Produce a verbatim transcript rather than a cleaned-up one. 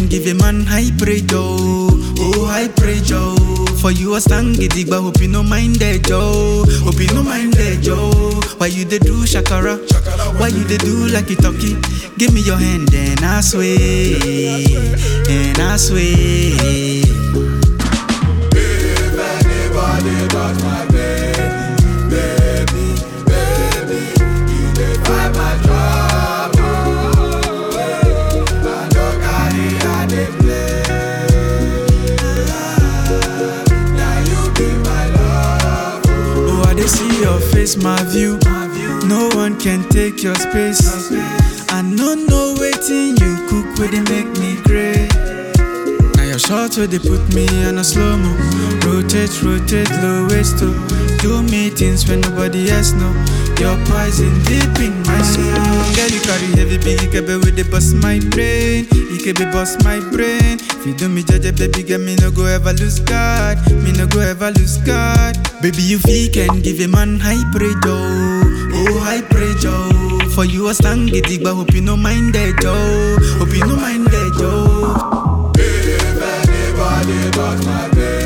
give a man high praise, oh, oh high praise, oh. For you a stand giddy, but hope you no mind that, Joe. Hope you no mind that, Joe. Why you they do shakara? Why you they do like a talkie? Give me your hand and I sway, and I sway. If anybody touch my baby, baby, baby, you dey find my trouble. I don't carry I dey play. Now you be my love. Oh, I dey see your face, my view. No one can take your space. I no know waiting you cook where they make me cray. Now your short where they put me on a slow mo. Rotate, rotate, low waist to do me things when nobody else know. Your poison deep in my soul. Girl, you carry heavy big ikebe with the bust my brain. Ikebe bust my brain. If you do me judge, baby, girl, me no go ever lose God. Me no go ever lose God. Baby, you feel can give a man high praise, oh, oh high praise, oh. For you a stand giddy, but hope you no mind that, Joe. Hope you no mind that, Joe. If anybody touch my baby.